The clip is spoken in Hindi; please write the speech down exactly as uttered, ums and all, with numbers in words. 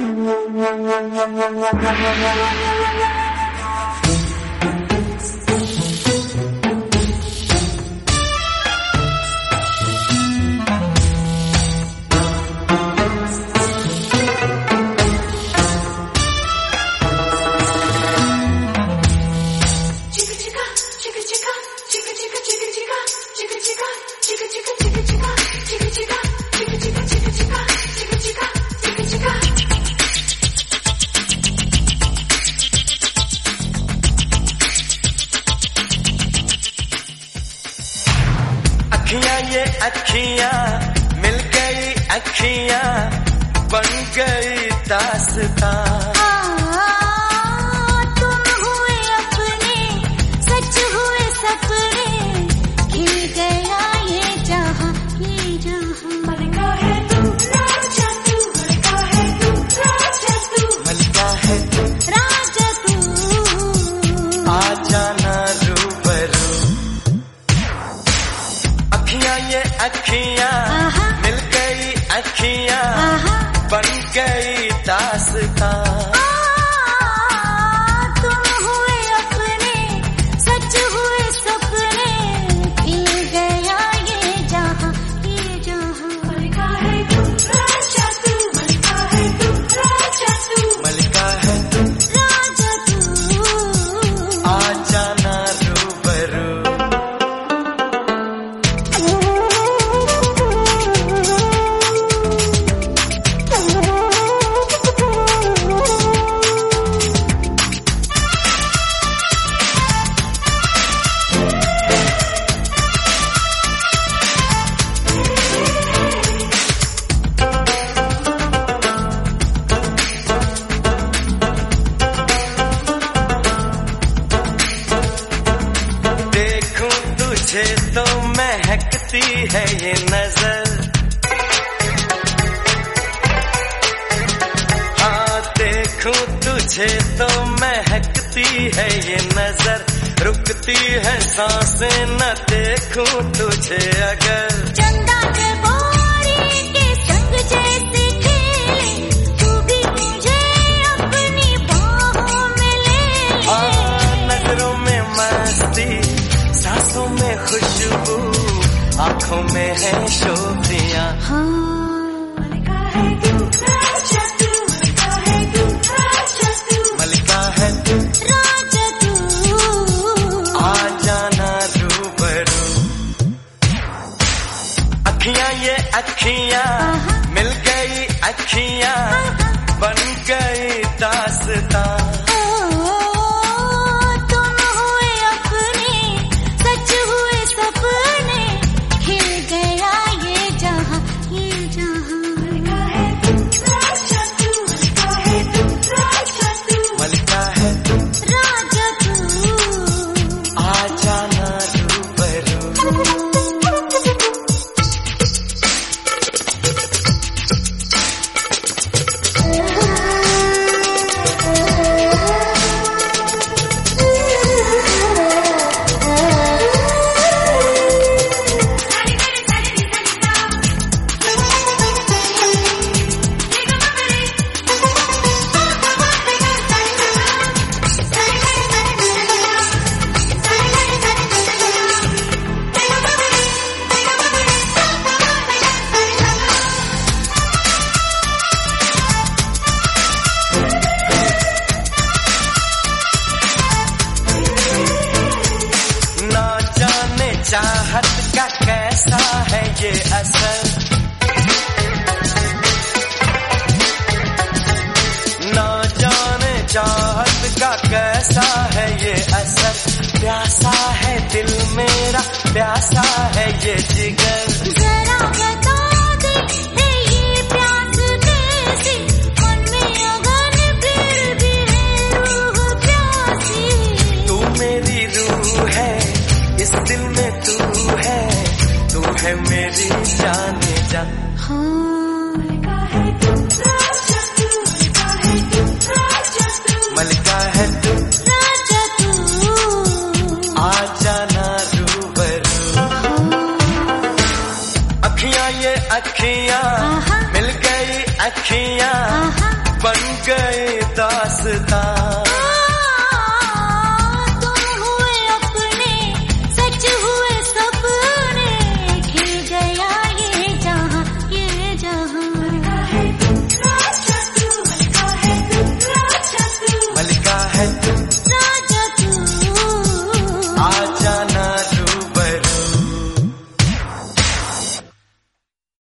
अखियां ये अखियां मिल गई, अखियां बन गई दास्तां। तुम हुए अपने, सच हुए सपने, खिल गया ये जहां, ये जहां। मलका है तू राजा तू, मलका है तू राजा तू, मलका है तू राजा तू। आ जाना रूबरू। अखियां ये अखियां मिल गई, अखियां बन गई दास्तां। तुम हुए अपने, सच हुए सपने, खिल गया ये जहां, ये जहां। मलका है तू राजा तू, मलका है तू राजा तू, मलका है तू राजा तू। आ जाना रूबरू। तुझे तो महकती है ये नजर, हाँ देखूं तुझे तो महकती है ये नजर। रुकती है सांसें न देखूं तुझे अगर। चंदा के बोरी के संग जैसे खेले, तू भी मुझे अपनी बाहों में ले। हाँ नजरों में मस्ती, सांसों में खुशबू, आंखों में है शोभियां। मलका है तू राजा तू, मलका है तू राजा तू, मलका है तू राजा तू। आ जाना रूबरू। अखियां ये अखियां मिल गई, अखियां बन गई दास्तां। चाहत का कैसा है ये असर, ना जाने चाहत का कैसा है ये असर। प्यासा है दिल मेरा, प्यासा है ये जिगर। जरा बता दे है ये प्यास कैसी, मन में अगन फिर भी है रूह प्यासी। तू मेरी रूह है, इस दिल में तू है, तू है मेरी जाने जा। मलका है तू राजा तू, मलका है तू राजा तू, मलका है तू राजा तू। आ जाना रूबरू। अखियां ये अखियां मिल गई, अखियां बन गए